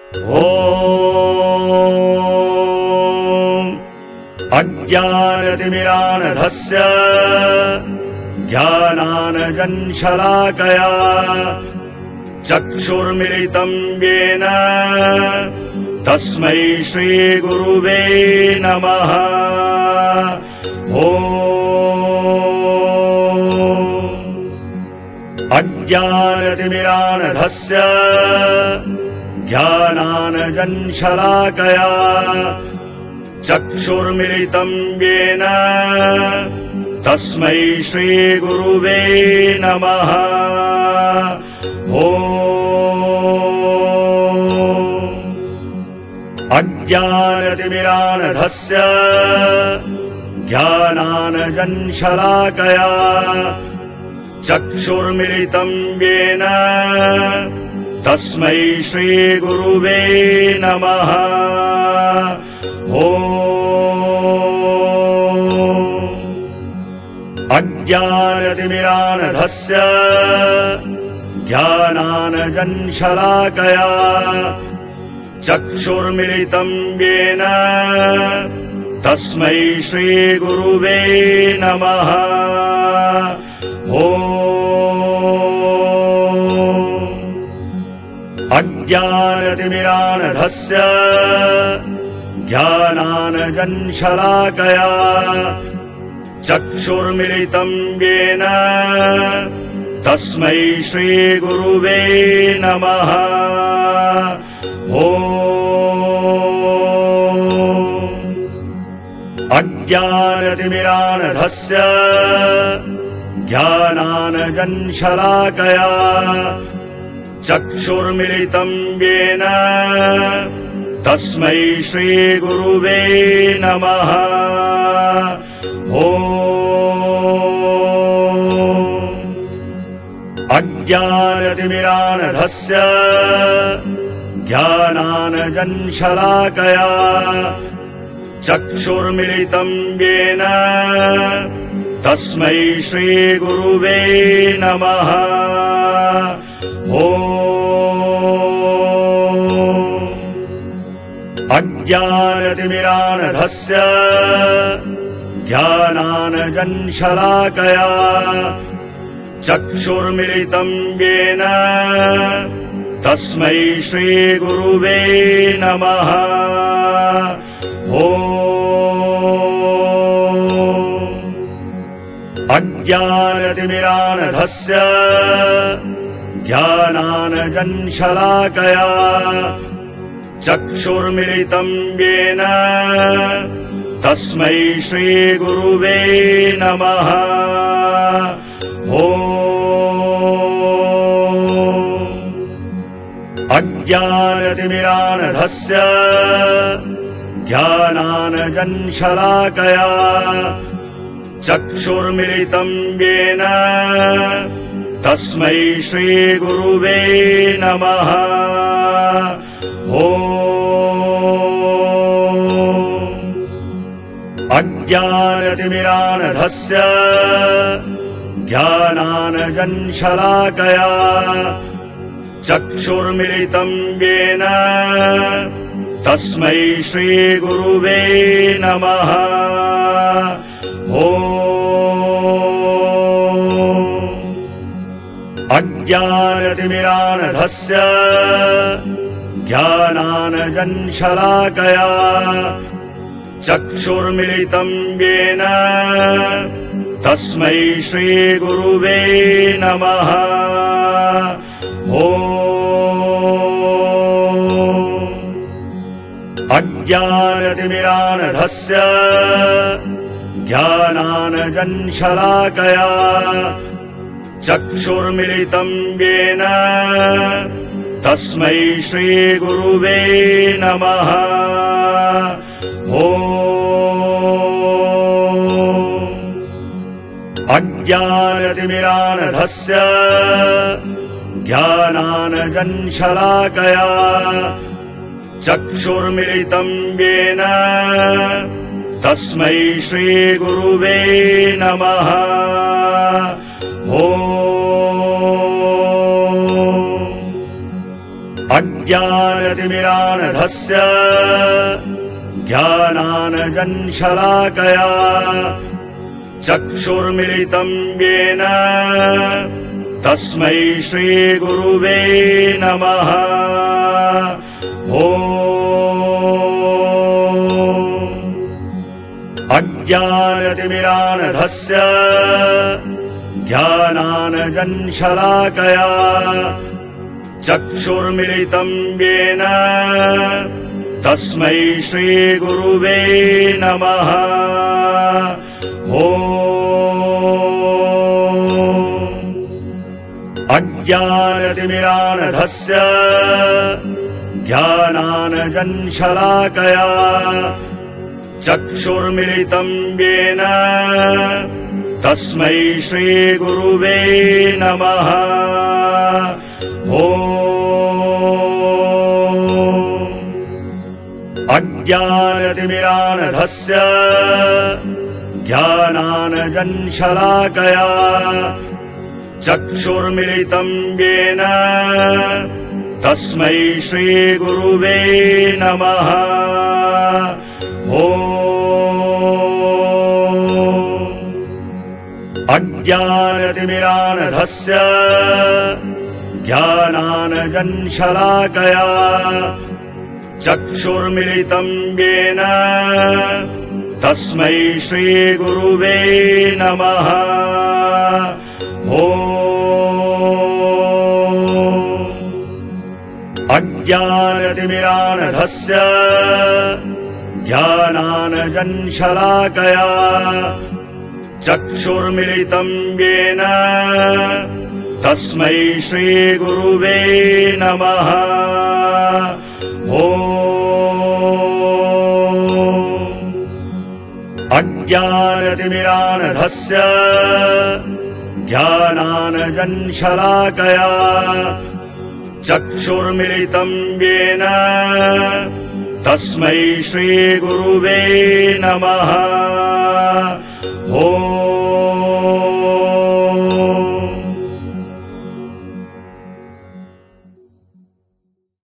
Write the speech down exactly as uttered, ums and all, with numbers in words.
ॐ अज्ञानतिमिरानधस्य ज्ञानानजनशलाकया चक्षुर्मिलितं येन तस्मै श्रीगुरुवे नमः। ॐ अज्ञानतिमिरानधस्य ज्ञानानजनशलाकया चक्षुर्मिलितं येन तस्मै श्रीगुरुवे नमः। ॐ अज्ञानतिमिरानधस्य ज्ञानानजनशलाकया चक्षुर्मिलितं येन तस्मै श्रीगुरुवे नमः। ॐ अज्ञानतिमिरानधस्य ज्ञानानजनशलाकया चक्षुर्मिलितं येन तस्मै श्रीगुरुवे नमः। ॐ अज्ञानतिमिरानधस्य ज्ञानानजनशलाकया चक्षुर्मिलितं येन तस्मै श्रीगुरुवे नमः। ॐ अज्ञानतिमिरानधस्य ज्ञानानजनशलाकया चक्षुर्मिलितं येन तस्मै श्रीगुरुवे नमः। ॐ अज्ञानतिमिरानधस्य ज्ञानानजनशलाकया चक्षुर्मिलितं येन तस्मै श्रीगुरुवे नमः। ॐ अज्ञानतिमिरानधस्य ज्ञानानजनशलाकया चक्षुर्मिलितं येन तस्मै श्रीगुरुवे नमः। ॐ अज्ञानतिमिरानधस्य ज्ञानानजनशलाकया चक्षुर्मिलितं येन तस्मै श्रीगुरुवे नमः। ॐ अज्ञानतिमिरानधस्य ज्ञानानजनशलाकया चक्षुर्मिलितं येन तस्मै श्रीगुरुवे नमः। ॐ अज्ञानतिमिरानधस्य ज्ञानानजनशलाकया चक्षुर्मिलितं येन तस्मै श्रीगुरुवे नमः। ॐ अज्ञानतिमिरानधस्य ज्ञानानजनशलाकया चक्षुर्मिलितं येन तस्मै श्रीगुरुवे नमः। ॐ अज्ञानतिमिरानधस्य ज्ञानानजनशलाकया चक्षुर्मिलितं येन तस्मै श्रीगुरुवे नमः। ॐ अज्ञानतिमिरानधस्य ज्ञानानजनशलाकया चक्षुर्मिलितं येन तस्मै श्रीगुरुवे नमः। ॐ अज्ञानतिमिरानधस्य ज्ञानानजनशलाकया चक्षुर्मिलितं येन तस्मै श्रीगुरुवे नमः। ॐ अज्ञानतिमिरानधस्य ज्ञानानजनशलाकया चक्षुर्मिलितं येन तस्मै श्रीगुरुवे नमः। ॐ अज्ञानतिमिरानधस्य ज्ञानानजनशलाकया चक्षुर्मिलितं येन तस्मै श्रीगुरुवे नमः। ॐ अज्ञानतिमिरानधस्य ज्ञानानजनशलाकया चक्षुर्मिलितं येन तस्मै श्रीगुरुवे नमः। ॐ अज्ञानतिमिरानधस्य ज्ञानानजनशलाकया चक्षुर्मिलितं येन तस्मै श्रीगुरुवे नमः। ॐ अज्ञानतिमिरानधस्य ज्ञानानजनशलाकया चक्षुर्मिलितं येन तस्मै श्रीगुरुवे नमः। ॐ अज्ञानतिमिरानधस्य ज्ञानानजनशलाकया चक्षुर्मिलितं येन तस्मै श्रीगुरुवे नमः।